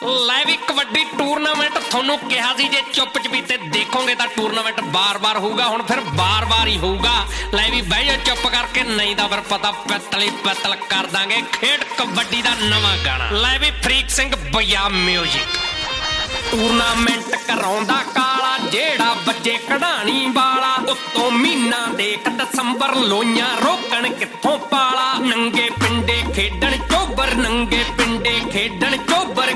ਲੈ ਵੀ ਕਬੱਡੀ ਟੂਰਨਾਮੈਂਟ ਤੁਹਾਨੂੰ ਕਿਹਾ ਸੀ ਜੇ ਚੁੱਪ ਚਪੀਤੇ ਦੇਖੋਗੇ ਤਾਂ ਟੂਰਨਾਮੈਂਟ ਬਾਰ-ਬਾਰ ਹੋਊਗਾ। ਹੁਣ ਫਿਰ ਬਾਰ-ਬਾਰ ਹੀ ਹੋਊਗਾ। ਲੈ ਵੀ ਬਹਿ ਜਾ ਚੁੱਪ ਕਰਕੇ, ਨਹੀਂ ਤਾਂ ਫਿਰ ਪਤਾ ਪਿੱਤਲੀ ਪਿੱਤਲ ਕਰ ਦਾਂਗੇ ਖੇਡ ਕਬੱਡੀ ਦਾ ਨਵਾਂ ਗਾਣਾ। ਲੈ ਵੀ ਫਰੀਕ ਸਿੰਘ ਬਈਆ ਮਿਊਜ਼ਿਕ। ਟੂਰਨਾਮੈਂਟ ਕਰਾਉਂਦਾ ਕਾਲਾ ਜਿਹੜਾ ਬੱਜੇ ਕਢਾਣੀ ਵਾਲਾ, ਉੱਤੋਂ ਮਹੀਨਾ ਦੇਖ ਦਸੰਬਰ ਲੋਈਆਂ ਰੋਕਣ ਕਿੱਥੋਂ ਪਾਲਾ। ਨੰਗੇ ਪਿੰਡੇ ਖੇਡਣ ਚੋਬਰ, ਨੰਗੇ ਪਿੰਡੇ ਖੇਡਣ